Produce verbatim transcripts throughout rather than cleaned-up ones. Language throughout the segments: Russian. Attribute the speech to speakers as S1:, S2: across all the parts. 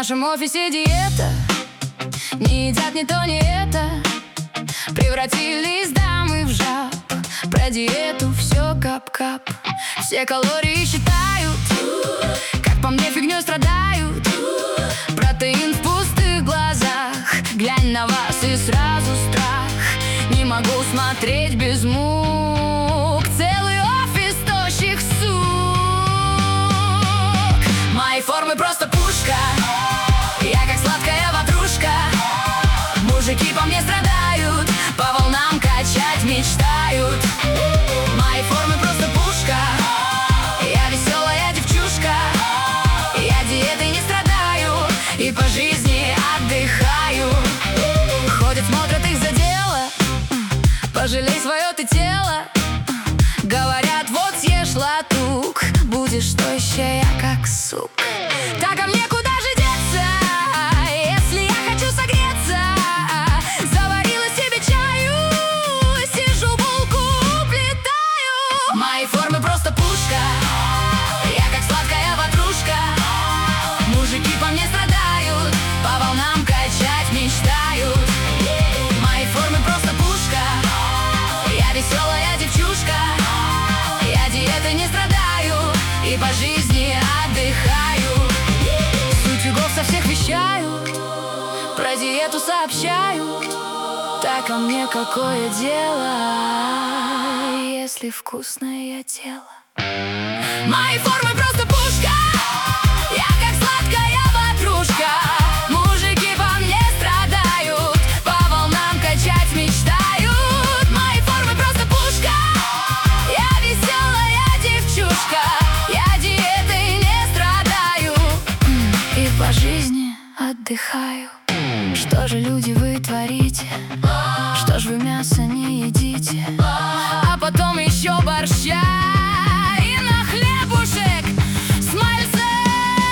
S1: нашем офисе диета. Не едят ни то, ни это. Превратились дамы в жаб. Про диету все кап-кап. Все калории считают, как по мне фигней страдают. Протеин в пустых глазах. Глянь на вас и сразу страх. Не могу смотреть без мук. Целый офис тощих сук. Мои формы просто пушка. Я как сладкая ватрушка. Мужики по мне страдают, по волнам качать мечтают. Мои формы просто пушка. Я веселая девчушка. Я диетой не страдаю и по жизни отдыхаю. Ходят, смотрят, их задело. Пожалей свое ты тело. Говорят, вот съешь латук, будешь тощая, как сук. Так, а мне куда же деться, если я хочу согреться? Заварила себе чаю, сижу, булку уплетаю. Мои формы просто пушка. Я как сладкая ватрушка. Мужики по мне страдают, по волнам качать мечтают. Мои формы просто пушка. Я веселая девчушка. Я диетой не страдаю и по жизни отдыхаю. Суть фигов со всех вещаю, про диету сообщаю. Так, а мне какое дело, если вкусное тело? Мои формы просто пушка. Я как сладкая ватрушка. Мужики по мне страдают, по волнам качать мечтают. Мои формы просто пушка. Я веселая девчушка. Я диетой не страдаю и по жизни отдыхаю. Что же, люди, вы творите? Что ж вы мясо не едите? А потом еще борща и на хлебушек с мальцем.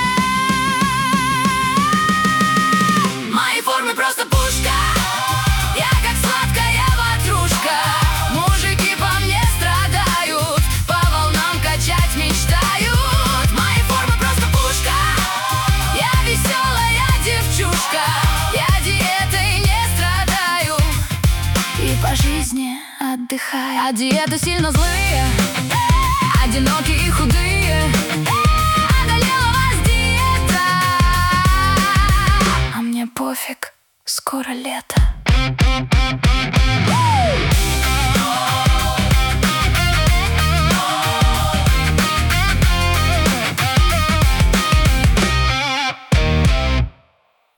S1: Мои формы просто пушка. Я как сладкая ватрушка. Мужики по мне страдают, по волнам качать мечтают. Мои формы просто пушка. Я веселая девчушка. Я диетой не страдаю и по жизни отдыхаю. От диеты сильно злые, одинокие и худые. Одолела вас диета, а мне пофиг, скоро лето.